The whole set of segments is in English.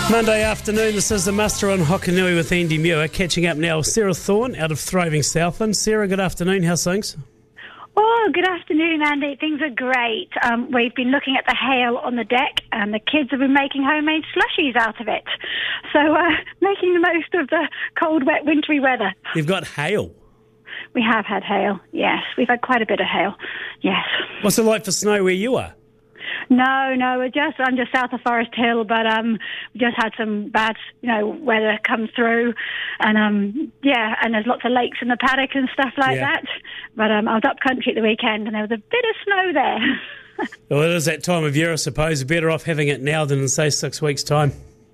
Monday afternoon, this is the Muster on Hokanui with Andy Muir. Catching up now with Sarah Thorne out of Thriving Southland. Sarah, good afternoon. How's things? Oh, good afternoon, Andy. Things are great. We've been looking at the hail on the deck, and the kids have been making homemade slushies out of it. So, making the most of the cold, wet, wintry weather. You've got hail. We have had hail, yes. We've had quite a bit of hail, yes. What's it like for snow where you are? No, I'm just south of Forest Hill, but we just had some bad, weather come through, and and there's lots of lakes in the paddock and stuff like that. But I was up country at the weekend, and there was a bit of snow there. Well, it is that time of year, I suppose. You're better off having it now than in, say, 6 weeks' time.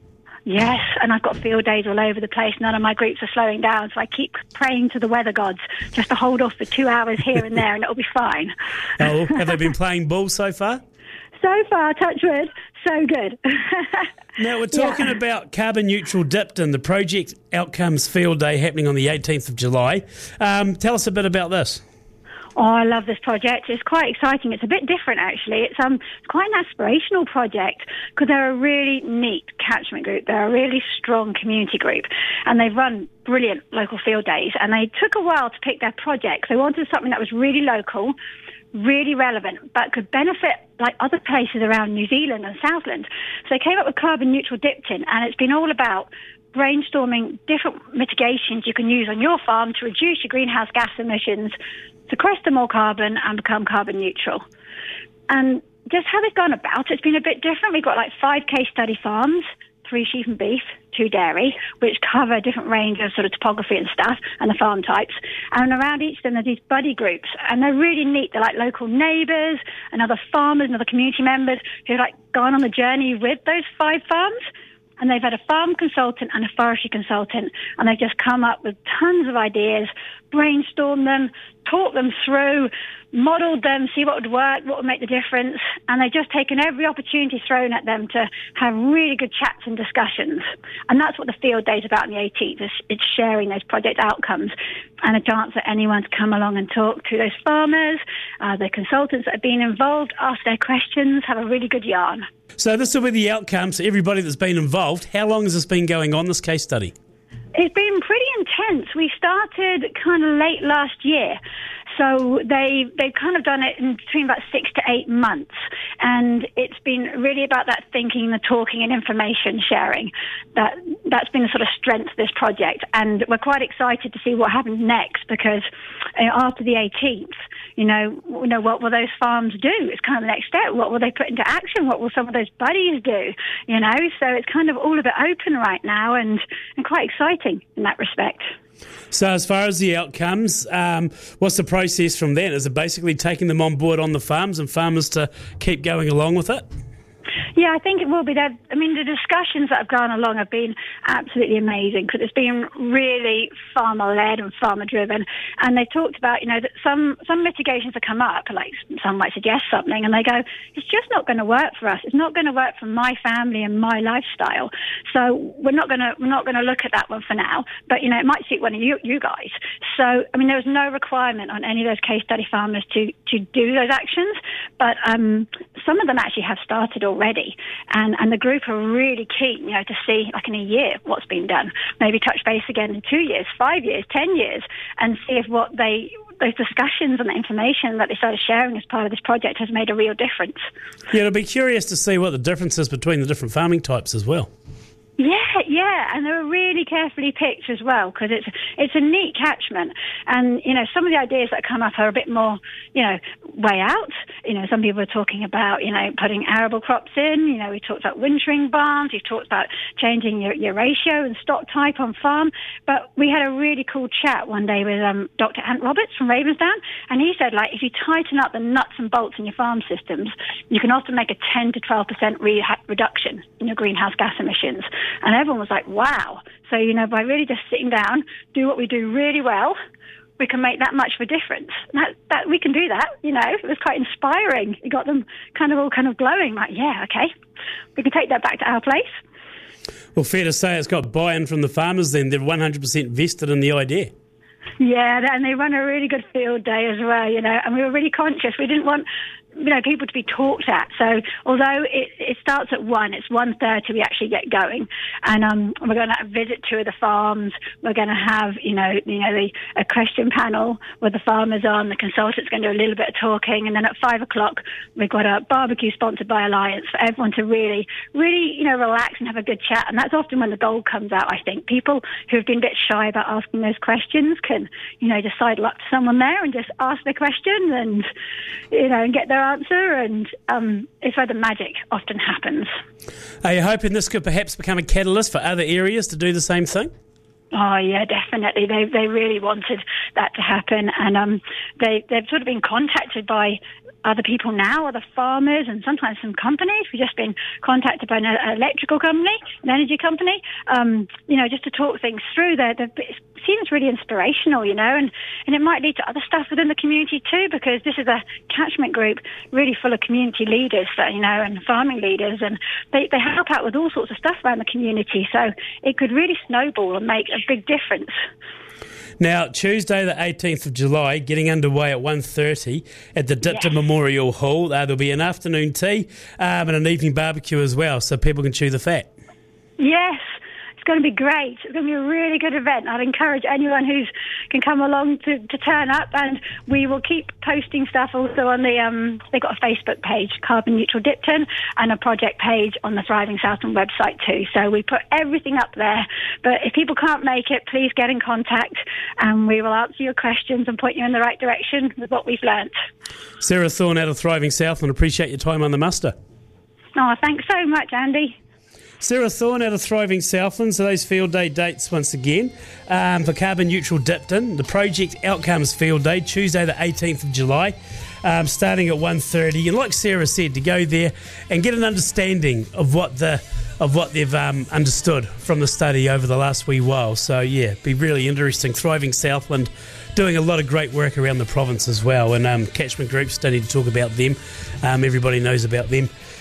Yes, and I've got field days all over the place. None of my groups are slowing down, so I keep praying to the weather gods just to hold off for 2 hours here and there, and it'll be fine. Oh, have they been playing ball so far? So far, touch wood, so good. Now, we're talking about Carbon Neutral Dipton, the Project Outcomes Field Day happening on the 18th of July. Tell us a bit about this. Oh, I love this project. It's quite exciting. It's a bit different, actually. It's quite an aspirational project because they're a really neat catchment group. They're a really strong community group, and they've run brilliant local field days, and they took a while to pick their projects. They wanted something that was really local, really relevant, but could benefit like other places around New Zealand and Southland. So they came up with Carbon Neutral Dipton, and it's been all about brainstorming different mitigations you can use on your farm to reduce your greenhouse gas emissions, sequester more carbon, and become carbon neutral. And just how they've gone about it's been a bit different. We've got like 5 case study farms, 3 sheep and beef, 2 dairy, which cover a different range of sort of topography and stuff and the farm types. And around each of them, there's these buddy groups, and they're really neat. They're like local neighbours and other farmers and other community members who've like gone on the journey with those 5 farms. And they've had a farm consultant and a forestry consultant, and they've just come up with tons of ideas, brainstormed them, talked them through, modelled them, see what would work, what would make the difference, and they've just taken every opportunity thrown at them to have really good chats and discussions. And that's what the field day is about on the 18th. It's sharing those project outcomes and a chance for anyone to come along and talk to those farmers, the consultants that have been involved, ask their questions, have a really good yarn. So this will be the outcomes for everybody that's been involved. How long has this been going on, this case study? It's been pretty intense. We started kind of late last year. So they've kind of done it in between about 6 to 8 months. And it's been really about that thinking, the talking and information sharing. That's been the sort of strength of this project. And we're quite excited to see what happens next because after the 18th, what will those farms do? It's kind of the next step. What will they put into action? What will some of those buddies do? So it's kind of all a bit open right now and quite exciting in that respect. So as far as the outcomes, what's the process from then? Is it basically taking them on board on the farms and farmers to keep going along with it? Yeah, I think it will be. The discussions that have gone along have been absolutely amazing because it's been really farmer-led and farmer-driven. And they talked about, that some mitigations have come up, like some might suggest something, and they go, it's just not going to work for us. It's not going to work for my family and my lifestyle. So we're not going to look at that one for now. But, it might suit one of you guys. So, there was no requirement on any of those case study farmers to do those actions. But some of them actually have started already, and the group are really keen, to see, like in a year, what's been done. Maybe touch base again in 2 years, 5 years, 10 years, and see if those discussions and the information that they started sharing as part of this project has made a real difference. Yeah, it'll be curious to see what the difference is between the different farming types as well. Yeah, and they were really carefully picked as well because it's a neat catchment, and some of the ideas that come up are a bit more way out. Some people are talking about putting arable crops in. We talked about wintering barns. We've talked about changing your ratio and stock type on farm. But we had a really cool chat one day with Dr. Ant Roberts from Ravensdown, and he said if you tighten up the nuts and bolts in your farm systems, you can often make a 10 to 12% reduction in your greenhouse gas emissions. And everyone was like, wow. So, by really just sitting down, do what we do really well, we can make that much of a difference. That we can do that, It was quite inspiring. It got them kind of glowing, like, yeah, okay, we can take that back to our place. Well, fair to say it's got buy-in from the farmers then. They're 100% vested in the idea. Yeah, and they run a really good field day as well, and we were really conscious. We didn't want people to be talked at. So although it starts at 1, it's 1:30 we actually get going, and we're going to visit 2 of the farms. We're going to have a question panel with the farmers on. The consultant's going to do a little bit of talking, and then at 5 o'clock we've got a barbecue sponsored by Alliance for everyone to really relax and have a good chat. And that's often when the gold comes out. I think people who have been a bit shy about asking those questions can just sidle up to someone there and just ask their question and get their answer, and it's where the magic often happens. Are you hoping this could perhaps become a catalyst for other areas to do the same thing? Oh yeah, definitely. They really wanted that to happen, and they've sort of been contacted by other people now, other farmers, and sometimes some companies. We've just been contacted by an electrical company, an energy company, just to talk things through. It seems really inspirational, and it might lead to other stuff within the community too, because this is a catchment group really full of community leaders, and farming leaders, and they help out with all sorts of stuff around the community. So it could really snowball and make a big difference. Now, Tuesday the 18th of July, getting underway at 1:30 at the Dipton Memorial Hall. There'll be an afternoon tea and an evening barbecue as well, so people can chew the fat. Yes. It's going to be great. It's going to be a really good event. I'd encourage anyone who can come along to turn up, and we will keep posting stuff also on they've got a Facebook page, Carbon Neutral Dipton, and a project page on the Thriving Southland website too. So we put everything up there. But if people can't make it, please get in contact and we will answer your questions and point you in the right direction with what we've learnt. Sarah Thorne out of Thriving Southland, appreciate your time on the muster. Oh, thanks so much, Andy. Sarah Thorne out of Thriving Southland. So those field day dates once again for Carbon Neutral Dipton. The Project Outcomes Field Day, Tuesday the 18th of July, starting at 1:30. And like Sarah said, to go there and get an understanding of what they've understood from the study over the last wee while. So yeah, be really interesting. Thriving Southland doing a lot of great work around the province as well, and catchment groups, don't need to talk about them. Everybody knows about them.